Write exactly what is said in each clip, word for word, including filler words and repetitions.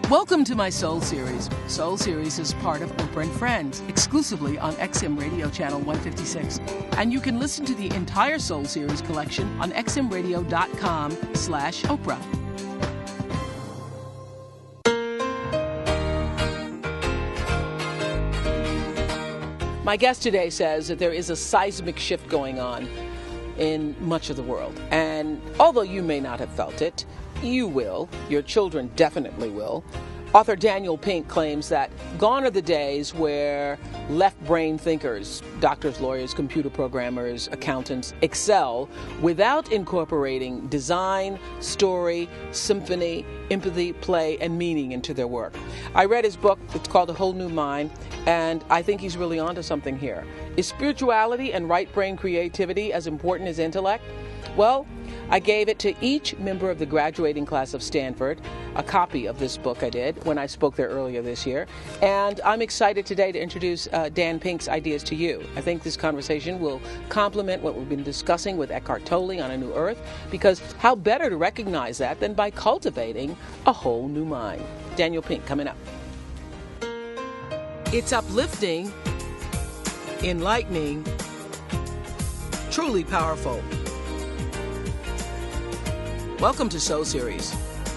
Welcome to my Soul Series. Soul Series is part of Oprah and Friends, exclusively on X M Radio Channel one fifty-six. And you can listen to the entire Soul Series collection on xmradio.com slash Oprah. My guest today says that there is a seismic shift going on in much of the world. And although you may not have felt it, you will. Your children definitely will. Author Daniel Pink claims that gone are the days where left-brain thinkers, doctors, lawyers, computer programmers, accountants, excel without incorporating design, story, symphony, empathy, play, and meaning into their work. I read his book. It's called A Whole New Mind, and I think he's really onto something here. Is spirituality and right-brain creativity as important as intellect? Well, I gave it to each member of the graduating class of Stanford, a copy of this book I did when I spoke there earlier this year. And I'm excited today to introduce uh, Dan Pink's ideas to you. I think this conversation will complement what we've been discussing with Eckhart Tolle on A New Earth, because how better to recognize that than by cultivating a whole new mind. Daniel Pink coming up. It's uplifting, enlightening, truly powerful. Welcome to Soul Series.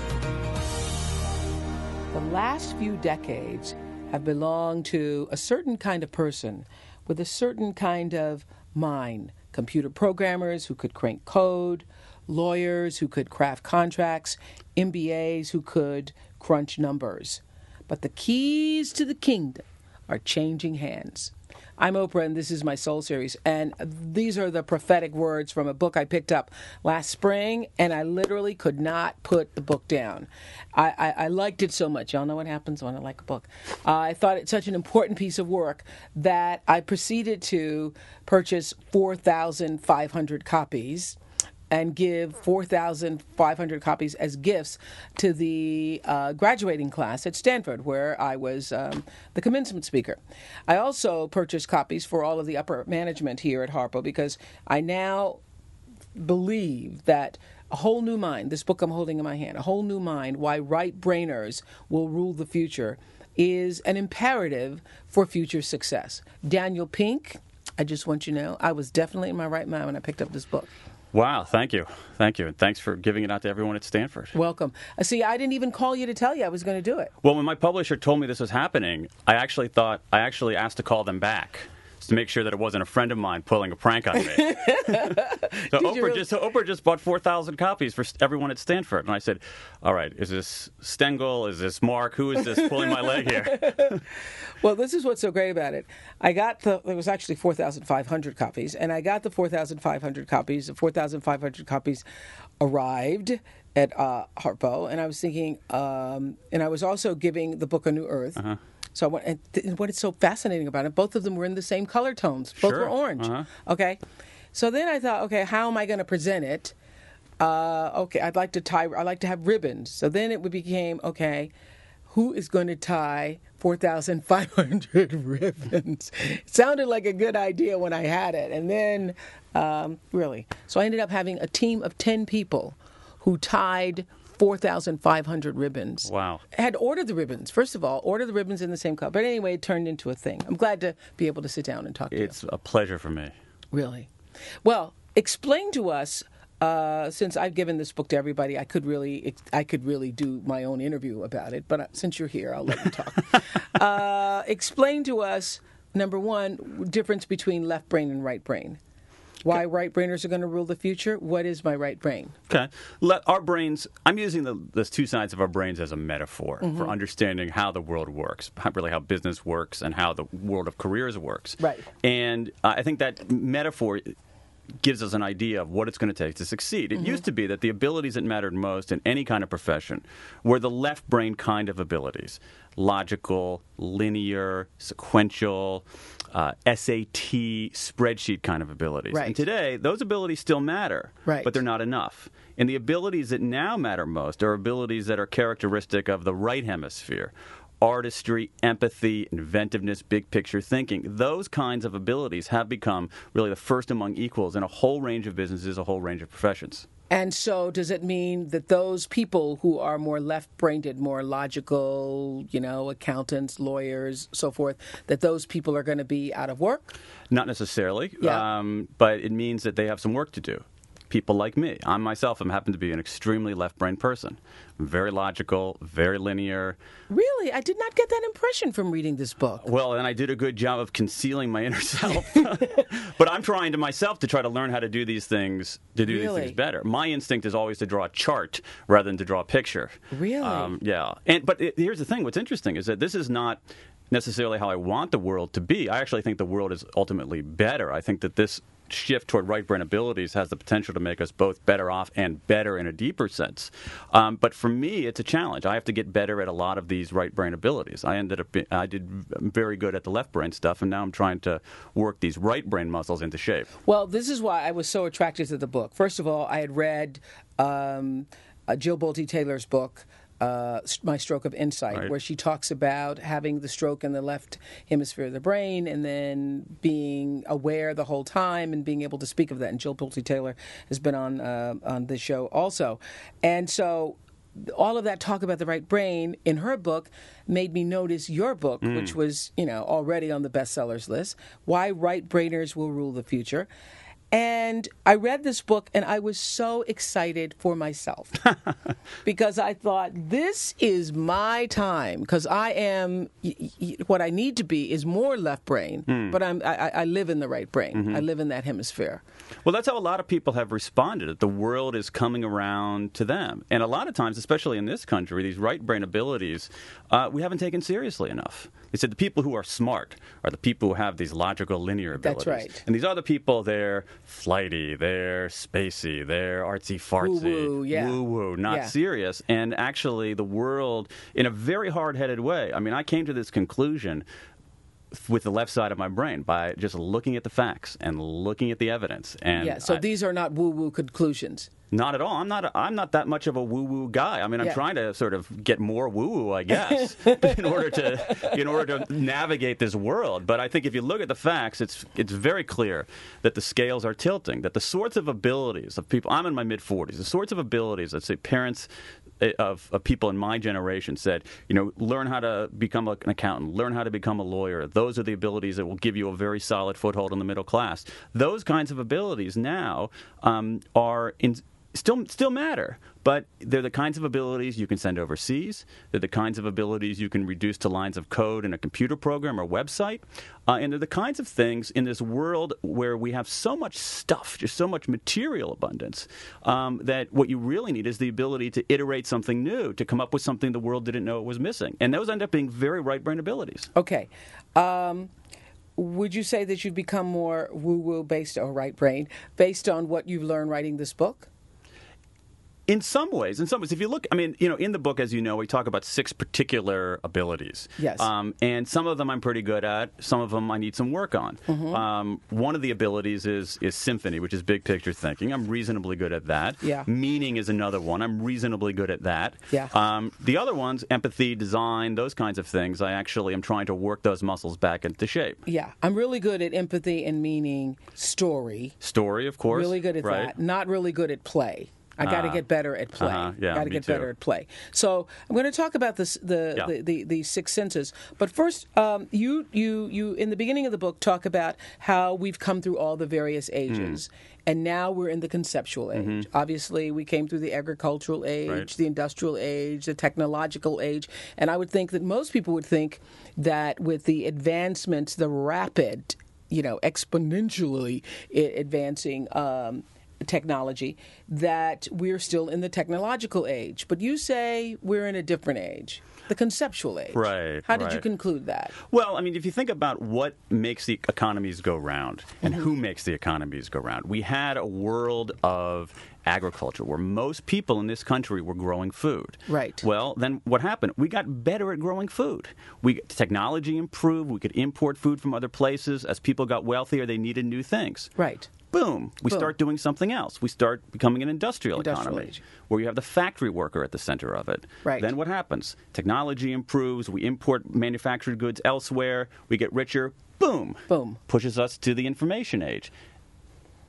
The last few decades have belonged to a certain kind of person with a certain kind of mind. Computer programmers who could crank code, lawyers who could craft contracts, M B As who could crunch numbers. But the keys to the kingdom are changing hands. I'm Oprah, and this is my Soul Series, and these are the prophetic words from a book I picked up last spring, and I literally could not put the book down. I, I, I liked it so much. Y'all know what happens when I like a book. Uh, I thought it such an important piece of work that I proceeded to purchase four thousand five hundred copies and give four thousand five hundred copies as gifts to the uh, graduating class at Stanford, where I was um, the commencement speaker. I also purchased copies for all of the upper management here at Harpo, because I now believe that A Whole New Mind, this book I'm holding in my hand, A Whole New Mind, Why Right-Brainers Will Rule the Future, is an imperative for future success. Daniel Pink, I just want you to know, I was definitely in my right mind when I picked up this book. Wow, thank you. Thank you. And thanks for giving it out to everyone at Stanford. Welcome. Uh, see, I didn't even call you to tell you I was going to do it. Well, when my publisher told me this was happening, I actually thought, I actually asked to call them back to make sure that it wasn't a friend of mine pulling a prank on me. so, Oprah really? just, so Oprah just bought four thousand copies for everyone at Stanford. And I said, all right, is this Stengel? Is this Mark? Who is this pulling my leg here? Well, this is what's so great about it. I got the, there was actually four thousand five hundred copies, and I got the four thousand five hundred copies. The four thousand five hundred copies arrived at uh, Harpo, and I was thinking, um, and I was also giving the book A New Earth. Uh-huh. So I went, and th- what is so fascinating about it, both of them were in the same color tones. Both Sure. were orange. Uh-huh. Okay. So then I thought, okay, how am I going to present it? Uh, okay, I'd like to tie, I'd like to have ribbons. So then it became, okay, who is going to tie four thousand five hundred ribbons? It sounded like a good idea when I had it. And then, um, really. So I ended up having a team of ten people who tied four thousand five hundred ribbons. Wow. I had ordered the ribbons, first of all, ordered the ribbons in the same color. But anyway, it turned into a thing. I'm glad to be able to sit down and talk to It's you. a pleasure for me. Really? Well, explain to us, uh, since I've given this book to everybody, I could really I could really do my own interview about it. But since you're here, I'll let you talk. uh, explain to us, number one, difference between left brain and right brain. Why right-brainers are going to rule the future? What is my right brain? Okay. Let our brains, I'm using the, the two sides of our brains as a metaphor mm-hmm. for understanding how the world works, how, really how business works and how the world of careers works. Right. And uh, I think that metaphor gives us an idea of what it's going to take to succeed. It mm-hmm. used to be that the abilities that mattered most in any kind of profession were the left brain kind of abilities. Logical, linear, sequential, uh, S A T, spreadsheet kind of abilities. Right. And today, those abilities still matter, right. but they're not enough. And the abilities that now matter most are abilities that are characteristic of the right hemisphere. Artistry, empathy, inventiveness, big picture thinking. Those kinds of abilities have become really the first among equals in a whole range of businesses, a whole range of professions. And so does it mean that those people who are more left-brained, more logical, you know, accountants, lawyers, so forth, that those people are going to be out of work? Not necessarily, Yeah. um, but it means that they have some work to do. People like me. I myself am happen to be an extremely left-brained person. Very logical, very linear. Really? I did not get that impression from reading this book. Well, and I did a good job of concealing my inner self. But I'm trying to myself to try to learn how to do these things, to do Really? these things better. My instinct is always to draw a chart rather than to draw a picture. Really? Um, yeah. And but it, here's the thing. What's interesting is that this is not necessarily how I want the world to be. I actually think the world is ultimately better. I think that this shift toward right brain abilities has the potential to make us both better off and better in a deeper sense. Um, but for me, it's a challenge. I have to get better at a lot of these right brain abilities. I ended up, be, I did very good at the left brain stuff, and now I'm trying to work these right brain muscles into shape. Well, this is why I was so attracted to the book. First of all, I had read um, uh, Jill Bolte Taylor's book, Uh, My Stroke of Insight, Right. where she talks about having the stroke in the left hemisphere of the brain and then being aware the whole time and being able to speak of that. And Jill Bolte Taylor has been on uh, on this show also. And so all of that talk about the right brain in her book made me notice your book, Mm. which was, you know, already on the bestsellers list, Why Right Brainers Will Rule the Future. And I read this book, and I was so excited for myself because I thought, this is my time, because I am, y- y- what I need to be is more left brain, Hmm. but I'm, I, I live in the right brain. Mm-hmm. I live in that hemisphere. Well, that's how a lot of people have responded, that the world is coming around to them. And a lot of times, especially in this country, these right brain abilities, uh, we haven't taken seriously enough. They said the people who are smart are the people who have these logical, linear abilities. That's right. And these other people, they're flighty, they're spacey, they're artsy-fartsy, Woo-woo, yeah. woo-woo, not Yeah. serious. And actually, the world, in a very hard-headed way, I mean, I came to this conclusion with the left side of my brain by just looking at the facts and looking at the evidence. And Yeah, so I- these are not woo-woo conclusions. not at all. I'm not. A, I'm not that much of a woo-woo guy. I mean, I'm Yeah. trying to sort of get more woo-woo, I guess, in order to in order to navigate this world. But I think if you look at the facts, it's it's very clear that the scales are tilting. That the sorts of abilities of people. I'm in my mid forties. The sorts of abilities that say parents of, of people in my generation said, you know, learn how to become an accountant, learn how to become a lawyer. Those are the abilities that will give you a very solid foothold in the middle class. Those kinds of abilities now um, are in. Still, still matter, but they're the kinds of abilities you can send overseas. They're the kinds of abilities you can reduce to lines of code in a computer program or website. Uh, and they're the kinds of things in this world where we have so much stuff, just so much material abundance, um, that what you really need is the ability to iterate something new, to come up with something the world didn't know it was missing. And those end up being very right-brain abilities. Okay. Um, would you say that you've become more woo-woo based or right brain based on what you've learned writing this book? In some ways, in some ways, if you look, I mean, you know, in the book, as you know, we talk about six particular abilities. Yes. Um, and some of them I'm pretty good at. Some of them I need some work on. Mm-hmm. Um, one of the abilities is is symphony, which is big picture thinking. I'm reasonably good at that. Yeah. Meaning is another one. I'm reasonably good at that. Yeah. Um, the other ones, empathy, design, those kinds of things, I actually am trying to work those muscles back into shape. Yeah. I'm really good at empathy and meaning, story. Story, of course. Really good at right? that. Not really good at play. I got to Uh, get better at play. uh-huh, yeah, got to me get too. better at play. So I'm going to talk about this, the, Yeah. the, the the six senses. But first, um, you you you in the beginning of the book talk about how we've come through all the various ages, Hmm. and now we're in the conceptual age. Obviously, we came through the agricultural age, Mm-hmm. Right. the industrial age, the technological age, and I would think that most people would think that with the advancements, the rapid, you know, exponentially i- advancing. Um, technology, that we're still in the technological age. But you say we're in a different age, the conceptual age. Right, How did you right. conclude that? Well, I mean, if you think about what makes the economies go round and who makes the economies go round, we had a world of agriculture where most people in this country were growing food. Right. Well, then what happened? We got better at growing food. We technology improved. We could import food from other places. As people got wealthier, they needed new things. Right. Boom. We Boom. start doing something else. We start becoming an industrial, Industrial economy age. where you have the factory worker at the center of it. Right. Then what happens? Technology improves. We import manufactured goods elsewhere. We get richer. Boom. Boom. Pushes us to the information age.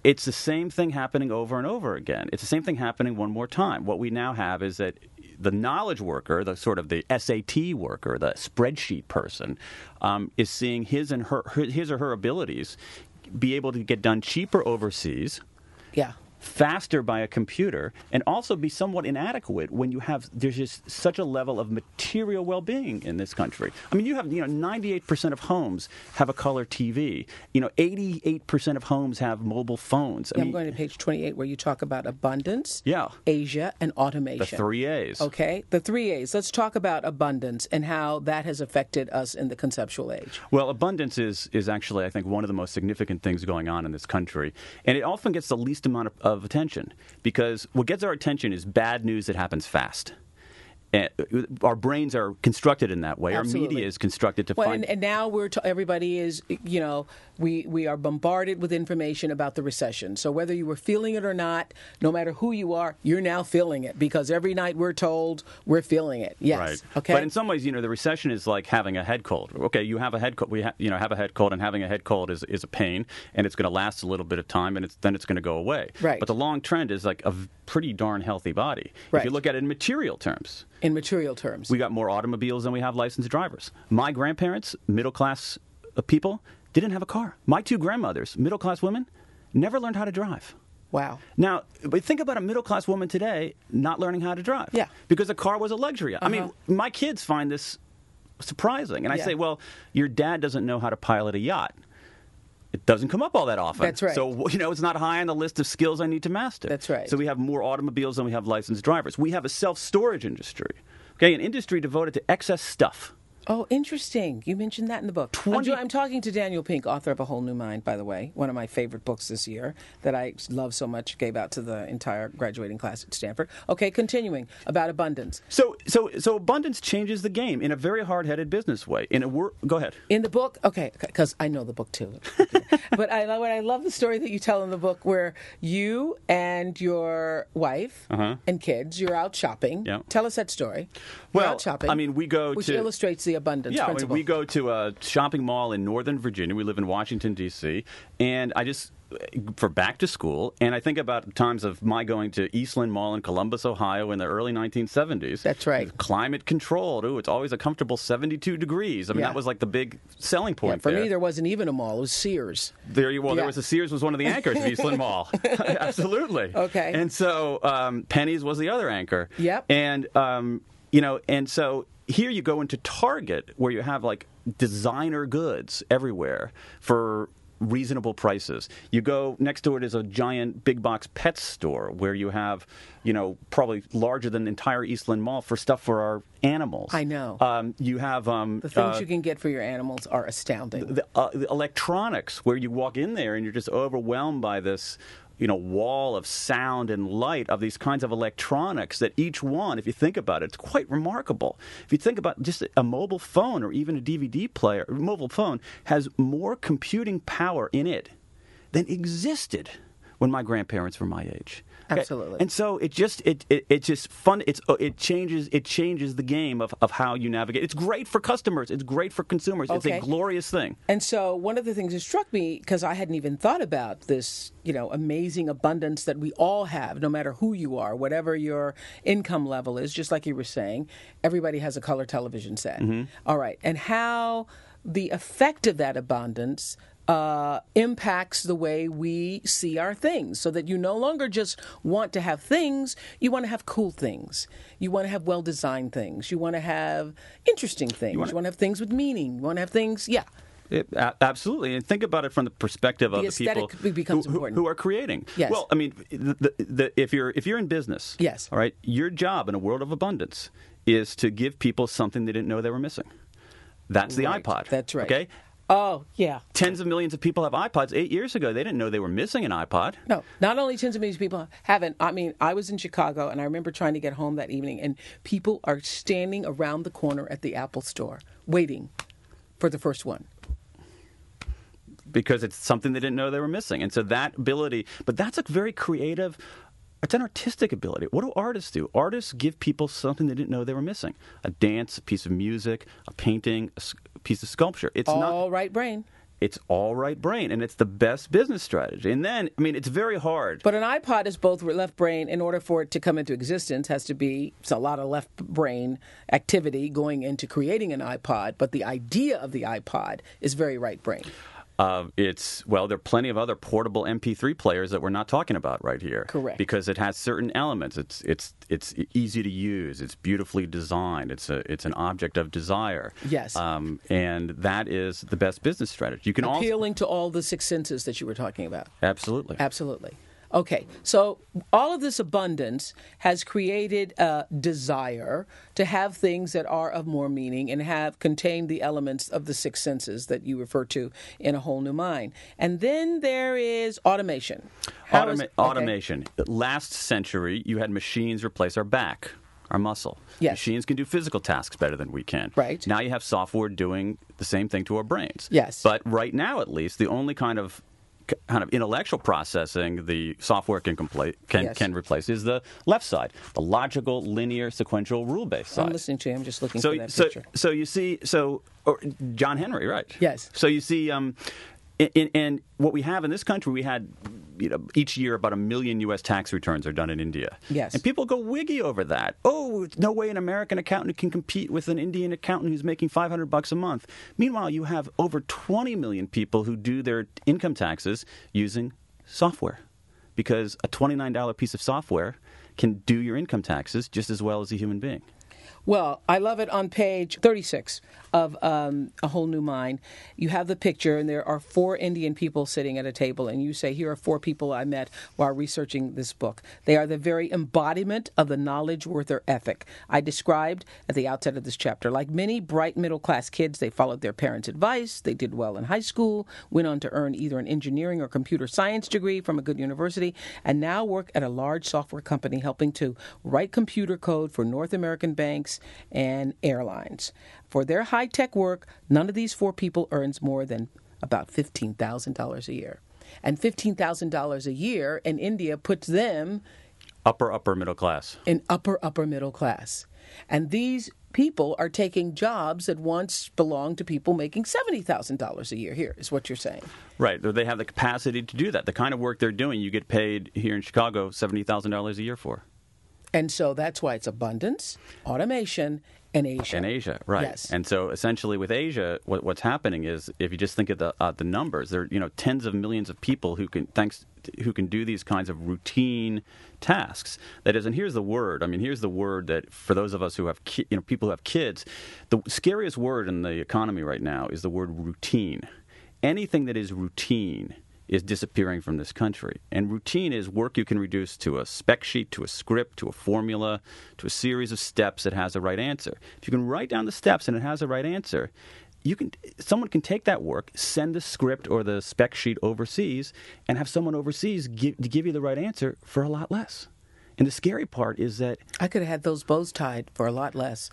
it's the same thing happening over and over again. It's the same thing happening one more time. What we now have is that the knowledge worker, the sort of the S A T worker, the spreadsheet person, um, is seeing his and her, his or her abilities be able to get done cheaper overseas. Yeah. Faster by a computer, and also be somewhat inadequate when you have there's just such a level of material well-being in this country. I mean, you have you know ninety-eight percent of homes have a color T V. You know, eighty-eight percent of homes have mobile phones. I Yeah, mean, I'm going to page twenty-eight where you talk about abundance, yeah, Asia, and automation. the three A's. Okay, the three A's. Let's talk about abundance and how that has affected us in the conceptual age. Well, abundance is is actually, I think, one of the most significant things going on in this country, and it often gets the least amount of, of attention, because what gets our attention is bad news that happens fast. And our brains are constructed in that way. Absolutely. Our media is constructed to Well, find. and, and now we're t- everybody is, you know, we we are bombarded with information about the recession. So whether you were feeling it or not, no matter who you are, you're now feeling it, because every night we're told we're feeling it. Yes. Right. Okay. But in some ways, you know, the recession is like having a head cold. Okay, you have a head cold. We ha- you know have a head cold, and having a head cold is, is a pain, and it's going to last a little bit of time, and it's, then it's going to go away. Right. But the long trend is like a v- pretty darn healthy body. Right. If you look at it in material terms. In material terms. We got more automobiles than we have licensed drivers. My grandparents, middle class uh, people, didn't have a car. My two grandmothers, middle class women, never learned how to drive. Wow. Now, but think about a middle class woman today not learning how to drive. Yeah. Because a car was a luxury. Uh-huh. I mean, my kids find this surprising. And I Yeah. say, well, your dad doesn't know how to pilot a yacht. It doesn't come up all that often. That's right. So, you know, it's not high on the list of skills I need to master. That's right. So we have more automobiles than we have licensed drivers. We have a self-storage industry. Okay, an industry devoted to excess stuff. Oh, interesting. You mentioned that in the book. twenty I'm, I'm talking to Daniel Pink, author of A Whole New Mind, by the way, one of my favorite books this year that I love so much, gave out to the entire graduating class at Stanford. Okay, continuing about abundance. So, so, so abundance changes the game in a very hard-headed business way. In a wor- go ahead. In the book, okay, because I know the book too. But I love I love the story that you tell in the book where you and your wife Uh-huh. and kids, you're out shopping. Yeah. Tell us that story. You're Well, out shopping. I mean, we go which to- illustrates the abundance Yeah, I mean, principle. we go to a shopping mall in Northern Virginia. We live in Washington, D C, and I just, for back to school, and I think about times of my going to Eastland Mall in Columbus, Ohio in the early nineteen seventies. That's right. Climate controlled. Ooh, it's always a comfortable seventy-two degrees. I mean, Yeah. that was like the big selling point yeah, for there. me, there wasn't even a mall. It was Sears. There you well, Yeah. there was a Sears was one of the anchors of Eastland Mall. Absolutely. Okay. And so um, Penny's was the other anchor. Yep. And um, you know, and so here you go into Target where you have like designer goods everywhere for reasonable prices. You go next to it is a giant big box pet store where you have, you know, probably larger than the entire Eastland Mall for stuff for our animals. I know. Um, you have um, The things uh, you can get for your animals are astounding. the, uh, the electronics where you walk in there and you're just overwhelmed by this, you know, wall of sound and light of these kinds of electronics that each one, if you think about it, it's quite remarkable. If you think about just a mobile phone or even a D V D player, a mobile phone has more computing power in it than existed when my grandparents were my age. Okay? Absolutely. And so it just it it, it just fun it's it changes it changes the game of, of how you navigate. It's great for customers, it's great for consumers. It's Okay. a glorious thing. And so one of the things that struck me, because I hadn't even thought about this, you know, amazing abundance that we all have, no matter who you are, whatever your income level is, just like you were saying, everybody has a color television set. All right. And how the effect of that abundance uh, impacts the way we see our things, so that you no longer just want to have things, you want to have cool things. You want to have well-designed things. You want to have interesting things. You want to have things with meaning. You want to have things, yeah. It, a- absolutely, and think about it from the perspective of The the, people aesthetic becomes who, who- important. who are creating. Yes. Well, I mean, the, the, the, if you're if you're in business, Yes. all right, your job in a world of abundance is to give people something they didn't know they were missing. That's the Right. iPod. That's right. Okay. Oh, yeah. Tens of millions of people have iPods. Eight years ago, they didn't know they were missing an iPod. No, not only tens of millions of people haven't. I mean, I was in Chicago, and I remember trying to get home that evening, and people are standing around the corner at the Apple store waiting for the first one. Because it's something they didn't know they were missing. And so that ability, but that's a very creative, it's an artistic ability. What do artists do? Artists give people something they didn't know they were missing. A dance, a piece of music, a painting, a s- piece of sculpture. It's All not right brain. it's all right brain, and it's the best business strategy. And then, I mean, it's very hard. But an iPod is both left brain. In order for it to come into existence, has to be it's a lot of left brain activity going into creating an iPod. But the idea of the iPod is very right brain. Uh, it's, well, there are plenty of other portable M P three players that we're not talking about right here. Correct. Because it has certain elements. It's it's it's easy to use. It's beautifully designed. It's a it's an object of desire. Yes. Um, and that is the best business strategy. You can Appealing also, to all the six senses that you were talking about. Absolutely. Absolutely. Okay, so all of this abundance has created a desire to have things that are of more meaning and have contained the elements of the six senses that you refer to in A Whole New Mind. And then there is automation. How Automa- is, okay. Automation. Last century, you had machines replace our back, our muscle. Yes. Machines can do physical tasks better than we can. Right. Now you have software doing the same thing to our brains. Yes. But right now, at least, the only kind of kind of intellectual processing the software can compla- can, Yes. can replace is the left side, the logical, linear, sequential, rule-based side. I'm listening to you. I'm just looking so, for that so, picture. So you see, so or John Henry, right? Yes. So you see, um, in, in, in what we have in this country, we had, you know, each year about a million U S tax returns are done in India. Yes. And people go wiggy over that. Oh, no way an American accountant can compete with an Indian accountant who's making five hundred bucks a month. Meanwhile, you have over twenty million people who do their income taxes using software, because a twenty-nine dollars piece of software can do your income taxes just as well as a human being. Well, I love it on page thirty-six of um, A Whole New Mind. You have the picture, and there are four Indian people sitting at a table, and you say, here are four people I met while researching this book. They are the very embodiment of the knowledge worker ethic I described at the outset of this chapter. Like many bright middle-class kids, they followed their parents' advice. They did well in high school, went on to earn either an engineering or computer science degree from a good university, and now work at a large software company helping to write computer code for North American banks and airlines. For their high-tech work, none of these four people earns more than about fifteen thousand dollars a year. And fifteen thousand dollars a year in India puts them Upper, upper middle class. in upper, upper middle class. And these people are taking jobs that once belonged to people making seventy thousand dollars a year here, is what you're saying. Right. They have the capacity to do that. The kind of work they're doing, you get paid here in Chicago seventy thousand dollars a year for. And so that's why it's abundance, automation, and Asia. In Asia, right. Yes. And so essentially with Asia, what, what's happening is, if you just think of the uh, the numbers, there are, you know, tens of millions of people who can, thanks to, who can do these kinds of routine tasks. That is, and here's the word. I mean, here's the word that for those of us who have, ki- you know, people who have kids, the scariest word in the economy right now is the word routine. Anything that is routine is disappearing from this country. And routine is work you can reduce to a spec sheet, to a script, to a formula, to a series of steps that has a right answer. If you can write down the steps and it has a right answer, you can. Someone can take that work, send the script or the spec sheet overseas, and have someone overseas give, give you the right answer for a lot less. And the scary part is that I could have had those bows tied for a lot less.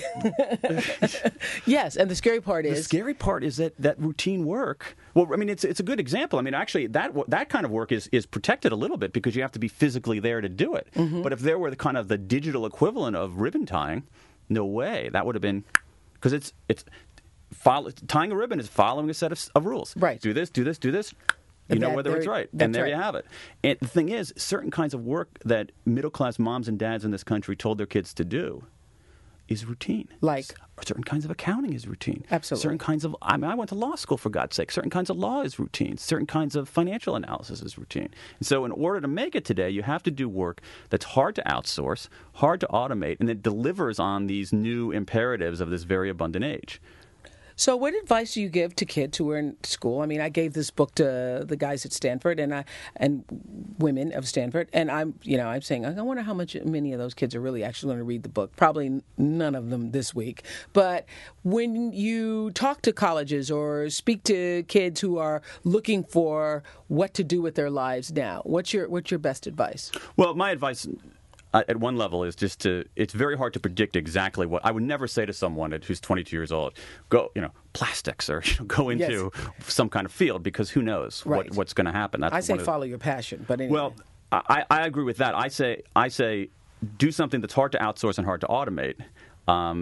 Yes, and the scary part is the scary part is that that routine work. Well, I mean, it's it's a good example. I mean, actually, that that kind of work is is protected a little bit because you have to be physically there to do it. Mm-hmm. But if there were the kind of the digital equivalent of ribbon tying, no way that would have been, because it's it's follow, tying a ribbon is following a set of, of rules. Right. Do this. Do this. Do this. You And know that- whether it's there- right. that's And there right. you have it. And the thing is, certain kinds of work that middle-class moms and dads in this country told their kids to do is routine. Like? Certain kinds of accounting is routine. Absolutely. Certain kinds of, I mean, I went to law school, for God's sake. Certain kinds of law is routine. Certain kinds of financial analysis is routine. And so in order to make it today, you have to do work that's hard to outsource, hard to automate, and that delivers on these new imperatives of this very abundant age. So what advice do you give to kids who are in school? I mean, I gave this book to the guys at Stanford and I, and women of Stanford, and I'm, you know, I'm saying, I wonder how much many of those kids are really actually going to read the book. Probably none of them this week. But when you talk to colleges or speak to kids who are looking for what to do with their lives now, what's your what's your best advice? Well, my advice uh, at one level is just to, it's very hard to predict exactly what, I would never say to someone who's twenty-two years old, go, you know, plastics or you know, go into Yes. some kind of field, because who knows Right. what, what's going to happen. That's I say one of the- follow your passion, but anyway. Well, I, I agree with that. I say, I say do something that's hard to outsource and hard to automate. Um,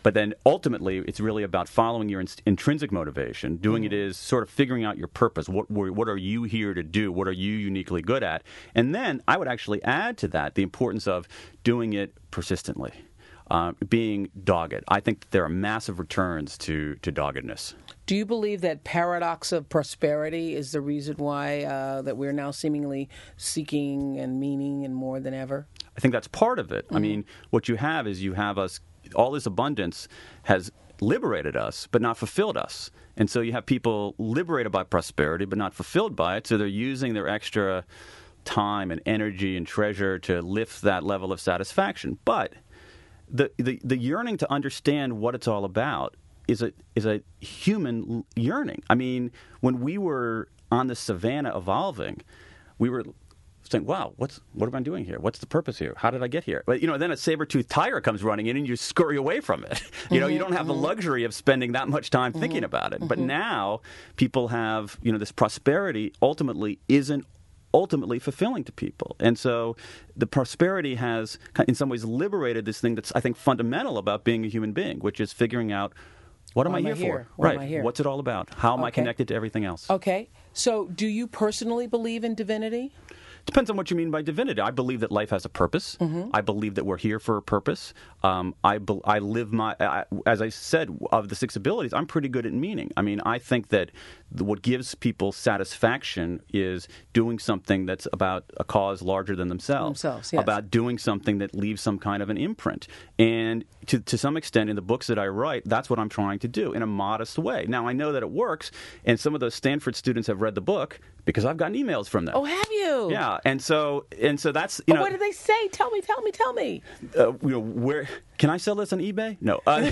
But then ultimately, it's really about following your in- intrinsic motivation. Doing mm-hmm. it is sort of figuring out your purpose. What what are you here to do? What are you uniquely good at? And then I would actually add to that the importance of doing it persistently. Uh, being dogged. I think that there are massive returns to, to doggedness. Do you believe that paradox of prosperity is the reason why uh, that we're now seemingly seeking and meaning and more than ever? I think that's part of it. Mm-hmm. I mean, what you have is you have us, all this abundance has liberated us, but not fulfilled us. And so you have people liberated by prosperity, but not fulfilled by it, so they're using their extra time and energy and treasure to lift that level of satisfaction. But The, the the yearning to understand what it's all about is a is a human yearning. I mean, when we were on the savannah evolving, we were saying, "Wow, what's what am I doing here? What's the purpose here? How did I get here?" But you know, then a saber-toothed tiger comes running in, and you scurry away from it. You know, mm-hmm, you don't have mm-hmm. the luxury of spending that much time mm-hmm, thinking about it. Mm-hmm. But now, people have, you know, this prosperity ultimately isn't ultimately fulfilling to people. And so the prosperity has, in some ways, liberated this thing that's, I think, fundamental about being a human being, which is figuring out, what am Why I am here I for? here? Why right. am I here? What's it all about? How am okay. I connected to everything else? Okay. So do you personally believe in divinity? Depends on what you mean by divinity. I believe that life has a purpose. Mm-hmm. I believe that we're here for a purpose. Um, I, be, I live my, I, as I said, of the six abilities, I'm pretty good at meaning. I mean, I think that the, what gives people satisfaction is doing something that's about a cause larger than themselves. Themselves, yes. About doing something that leaves some kind of an imprint. And to, to some extent, in the books that I write, that's what I'm trying to do in a modest way. Now, I know that it works, and some of those Stanford students have read the book because I've gotten emails from them. Oh, have you? Yeah, and so and so that's you oh, know. What did they say? Tell me, tell me, tell me. Uh, you know, where can I sell this on eBay? No, uh,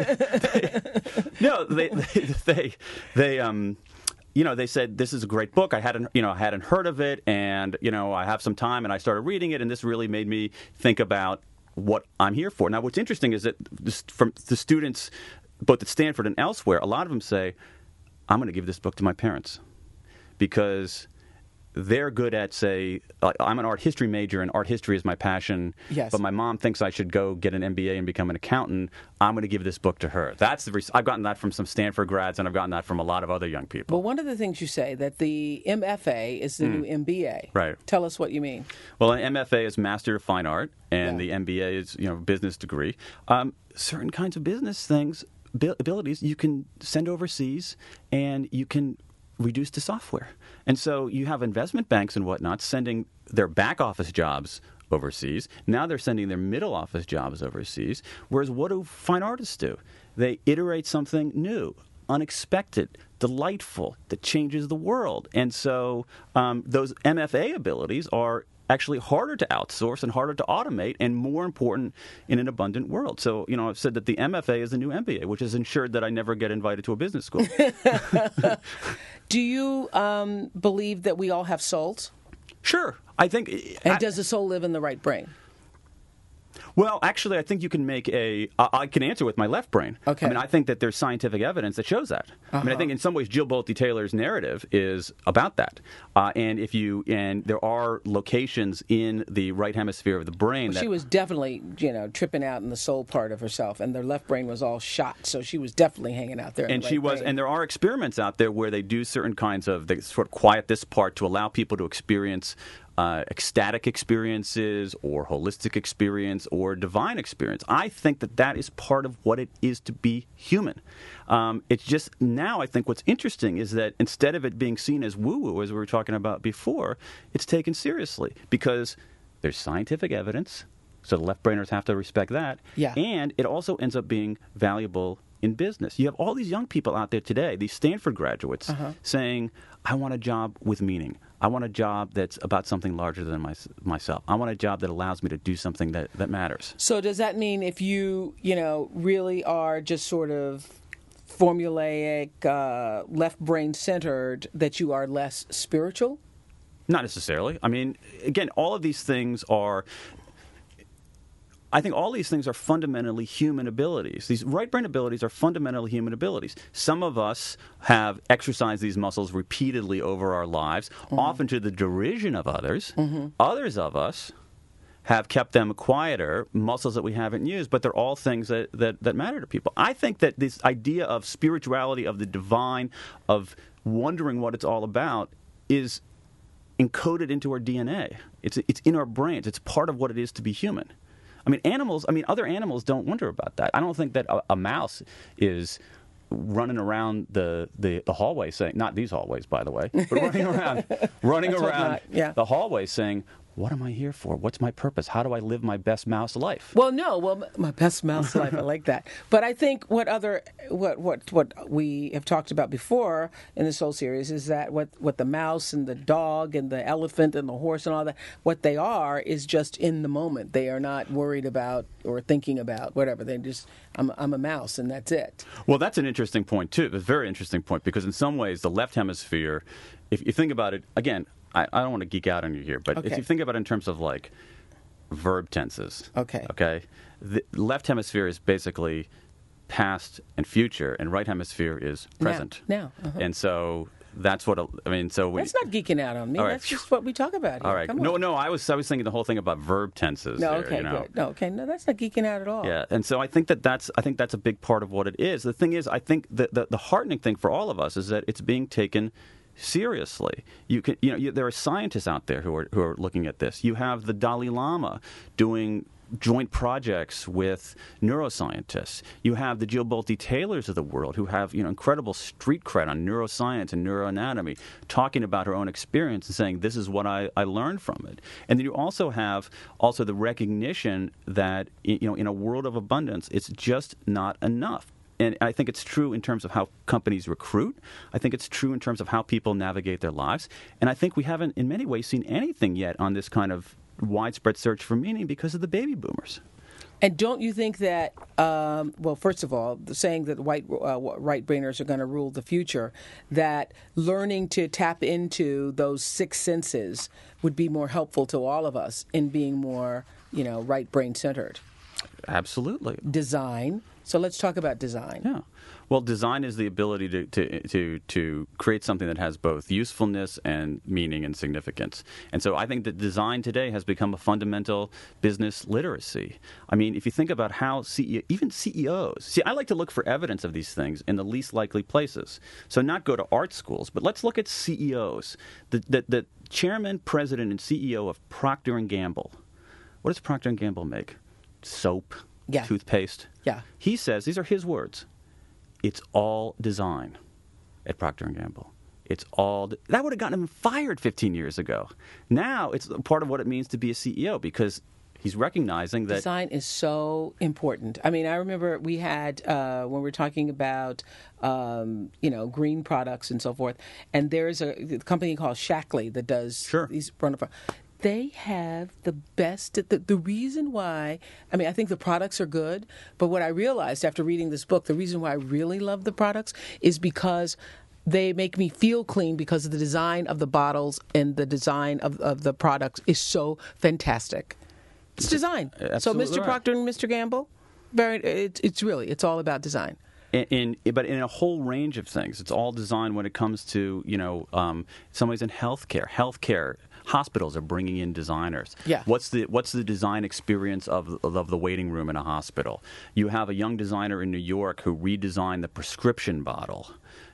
they, no, they, they they they um. You know, they said, this is a great book. I hadn't, you know, I hadn't heard of it, and, you know, I have some time, and I started reading it, and this really made me think about what I'm here for. Now, what's interesting is that this, from the students, both at Stanford and elsewhere, a lot of them say, I'm going to give this book to my parents because they're good at, say, I'm an art history major, and art history is my passion, yes. but my mom thinks I should go get an M B A and become an accountant. I'm going to give this book to her. That's the. I've gotten that from some Stanford grads, and I've gotten that from a lot of other young people. Well, one of the things you say, that the M F A is the mm. new M B A. Right. Tell us what you mean. Well, an M F A is Master of Fine Art, and yeah. the M B A is, you know, business degree. Um, certain kinds of business things, abilities, you can send overseas, and you can reduce to software. And so you have investment banks and whatnot sending their back office jobs overseas. Now they're sending their middle office jobs overseas. Whereas what do fine artists do? They iterate something new, unexpected, delightful, that changes the world. And so um, those M F A abilities are actually harder to outsource and harder to automate and more important in an abundant world. So, you know, I've said that the M F A is the new M B A, which has ensured that I never get invited to a business school. Do you um, believe that we all have souls? Sure. I think... And I, does the soul live in the right brain? Well, actually, I think you can make a... I, I can answer with my left brain. Okay. I mean, I think that there's scientific evidence that shows that. Uh-huh. I mean, I think in some ways Jill Bolte Taylor's narrative is about that. Uh, and if you... And there are locations in the right hemisphere of the brain well, that... She was definitely, you know, tripping out in the soul part of herself, and their left brain was all shot, so she was definitely hanging out there in And the she right was... brain. And there are experiments out there where they do certain kinds of... They sort of quiet this part to allow people to experience... Uh, ecstatic experiences or holistic experience or divine experience. I think that that is part of what it is to be human. Um, it's just now I think what's interesting is that instead of it being seen as woo-woo, as we were talking about before, it's taken seriously because there's scientific evidence, so the left-brainers have to respect that, yeah. and it also ends up being valuable in business. You have all these young people out there today, these Stanford graduates, uh-huh. saying, I want a job with meaning. I want a job that's about something larger than my, myself. I want a job that allows me to do something that, that matters. So does that mean if you, you know, really are just sort of formulaic, uh, left brain centered, that you are less spiritual? Not necessarily. I mean, again, all of these things are... I think all these things are fundamentally human abilities. These right brain abilities are fundamentally human abilities. Some of us have exercised these muscles repeatedly over our lives, mm-hmm. often to the derision of others. Mm-hmm. Others of us have kept them quieter, muscles that we haven't used, but they're all things that, that, that matter to people. I think that this idea of spirituality, of the divine, of wondering what it's all about is encoded into our D N A. It's, it's in our brains. It's part of what it is to be human. I mean, animals, I mean, other animals don't wonder about that. I don't think that a, a mouse is running around the, the, the hallway saying, not these hallways, by the way, but running around, running around yeah. the hallway saying, what am I here for? What's my purpose? How do I live my best mouse life? Well, no. Well, my best mouse life. I like that. But I think what other what what what we have talked about before in this whole series is that what what the mouse and the dog and the elephant and the horse and all that, what they are is just in the moment. They are not worried about or thinking about whatever. They just I'm I'm a mouse and that's it. Well, that's an interesting point too. It's a very interesting point because in some ways the left hemisphere, if you think about it again. I, I don't want to geek out on you here, but okay. if you think about it in terms of like verb tenses, okay, okay, the left hemisphere is basically past and future, and right hemisphere is present. Now, now. Uh-huh. And so that's what I mean. So we, that's not geeking out on me. All right. That's just what we talk about here. All right, Come no, on. no, I was I was thinking the whole thing about verb tenses. No, there, okay, you know? good. No, okay, no, that's not geeking out at all. Yeah, and so I think that that's I think that's a big part of what it is. The thing is, I think that the, the heartening thing for all of us is that it's being taken seriously. You can, you know, you, there are scientists out there who are who are looking at this. You have the Dalai Lama doing joint projects with neuroscientists. You have the Jill Bolte Taylors of the world who have, you know, incredible street cred on neuroscience and neuroanatomy, talking about her own experience and saying, this is what I, I learned from it. And then you also have also the recognition that, you know, in a world of abundance, it's just not enough. And I think it's true in terms of how companies recruit. I think it's true in terms of how people navigate their lives. And I think we haven't, in many ways, seen anything yet on this kind of widespread search for meaning because of the baby boomers. And don't you think that, um, well, first of all, saying that white uh, right-brainers are going to rule the future, that learning to tap into those six senses would be more helpful to all of us in being more, you know, right-brain centered? Absolutely. Design. So let's talk about design. Yeah. Well, design is the ability to, to, to, to create something that has both usefulness and meaning and significance. And so I think that design today has become a fundamental business literacy. I mean, if you think about how C E O, even C E Os, see, I like to look for evidence of these things in the least likely places. So not go to art schools, but let's look at C E Os. The, the, the chairman, president, and C E O of Procter and Gamble. What does Procter and Gamble make? Soap, yeah. toothpaste. Yeah. He says, these are his words, it's all design at Procter and Gamble. It's all de- that would have gotten him fired fifteen years ago. Now it's part of what it means to be a C E O because he's recognizing that design is so important. I mean, I remember we had uh, when we were talking about um, you know green products and so forth, and there's a company called Shackley that does sure. these wonderful. They have the best, the, the reason why, I mean, I think the products are good, but what I realized after reading this book, the reason why I really love the products is because they make me feel clean because the design of the bottles and the design of, of the products is so fantastic. It's design. Absolutely so Mister right. Procter and Mister Gamble, very, it's, it's really, it's all about design. In, in, but in a whole range of things. It's all design when it comes to, you know, um, somebody's in healthcare. Healthcare, hospitals are bringing in designers. Yeah. What's the what's the design experience of, of the waiting room in a hospital? You have a young designer in New York who redesigned the prescription bottle.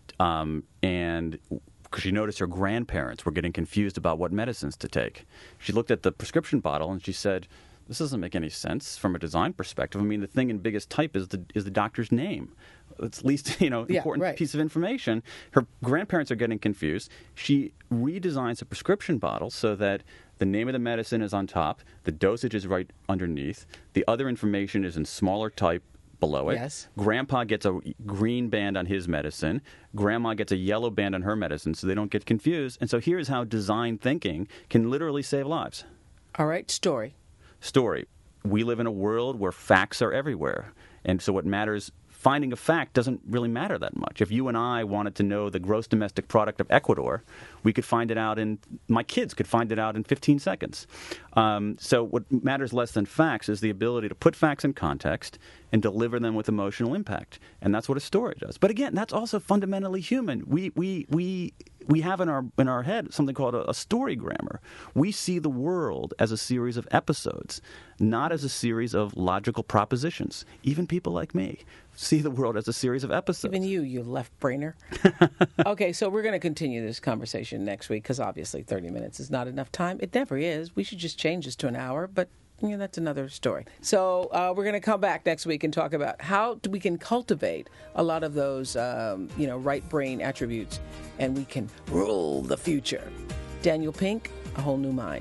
Um, and because she noticed her grandparents were getting confused about what medicines to take. She looked at the prescription bottle and she said, this doesn't make any sense from a design perspective. I mean, the thing in biggest type is the is the doctor's name. It's least, you know, yeah, important right. piece of information. Her grandparents are getting confused. She redesigns a prescription bottle so that the name of the medicine is on top, the dosage is right underneath, the other information is in smaller type below it. Yes. Grandpa gets a green band on his medicine. Grandma gets a yellow band on her medicine so they don't get confused. And so here's how design thinking can literally save lives. All right, story. Story. We live in a world where facts are everywhere. And so what matters finding a fact doesn't really matter that much. If you and I wanted to know the gross domestic product of Ecuador, we could find it out in, my kids could find it out in fifteen seconds. Um, so what matters less than facts is the ability to put facts in context and deliver them with emotional impact. And that's what a story does. But again, that's also fundamentally human. We we we we have in our in our head something called a, a story grammar. We see the world as a series of episodes, not as a series of logical propositions. Even people like me see the world as a series of episodes. Even you, you left-brainer. Okay, so we're going to continue this conversation next week because obviously thirty minutes is not enough time. It never is. We should just change this to an hour, but you know, that's another story. So uh, we're going to come back next week and talk about how we can cultivate a lot of those, um, you know, right brain attributes, and we can rule the future. Daniel Pink, A Whole New Mind.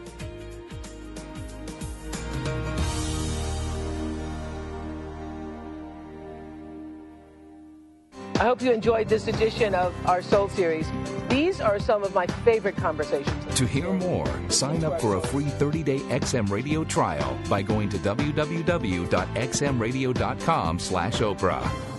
I hope you enjoyed this edition of our Soul Series. These are some of my favorite conversations. To hear more, sign up for a free thirty-day X M radio trial by going to w w w dot x m radio dot com slash Oprah.